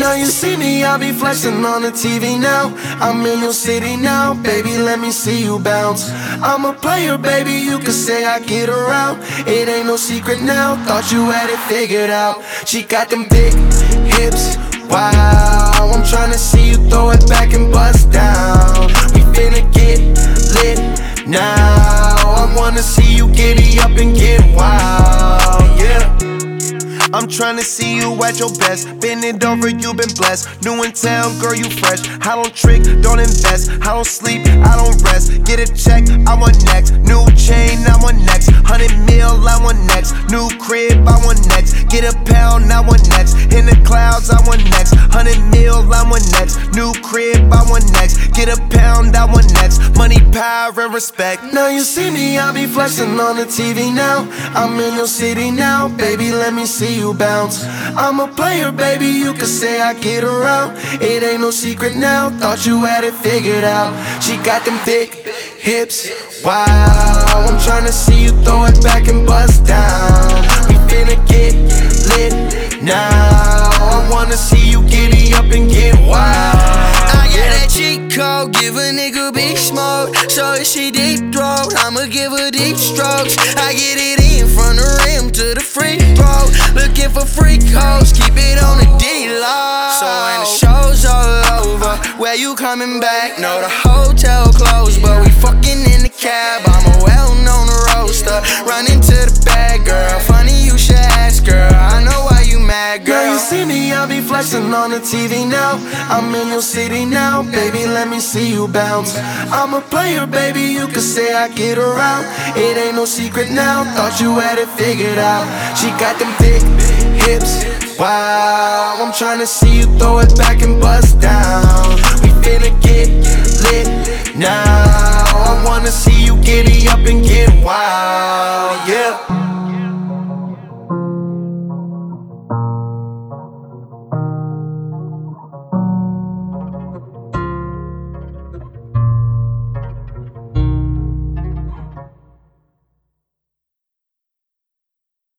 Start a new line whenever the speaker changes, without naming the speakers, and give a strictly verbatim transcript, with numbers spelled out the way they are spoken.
Now you see me, I be flexing on the T V now. I'm in your city now, baby, let me see you bounce. I'm a player, baby, you can say I get around. It ain't no secret now, thought you had it figured out. She got them big hips, wow. I'm tryna see you throw it back and bust down. We finna get lit now. I wanna see you giddy up and get wild, yeah. I'm tryna see you at your best. Bend it over, you been blessed. New in town, girl, you fresh. I don't trick, don't invest. I don't sleep, I don't rest. Get a check, I want next. New chain, I want next. Hundred mil, I want next. New crib, I want next. Get a pound, I want next. In the clouds, I want next. Hundred mil, I want next. New crib, I want next. Get a pound, I want next. Money, power, and respect. Now you see me, I be flexing on the T V now. I'm in your city now, baby, let me see you bounce. I'm a player, baby, you can say I get around. It ain't no secret now, thought you had it figured out. She got them big hips, wow. I'm tryna see you throw it back and bust down. We finna get lit now. I wanna see you giddy up and get wild.
I got that cheat code, give a nigga big smoke. So if she deep throat, I'ma give her deep strokes. I get it in from the rim to the free throw. Looking for freak hoes, keep it on the D-Low. So when the show's all over, where you coming back? No, the hotel closed, but we fucking in the cab. I'm a well-known roaster, running to the bag, girl. Funny you should ask, girl, I know why you mad, girl.
Now you see me, I be flexing on the T V now. I'm in your city now, baby, let me see you bounce. I'm a player, baby, you can say I get around. It ain't no secret now, thought you had it figured out. She got them big hips, wow. I'm tryna see you throw it back and bust down. We finna get lit now. I wanna see you giddy up and get wild.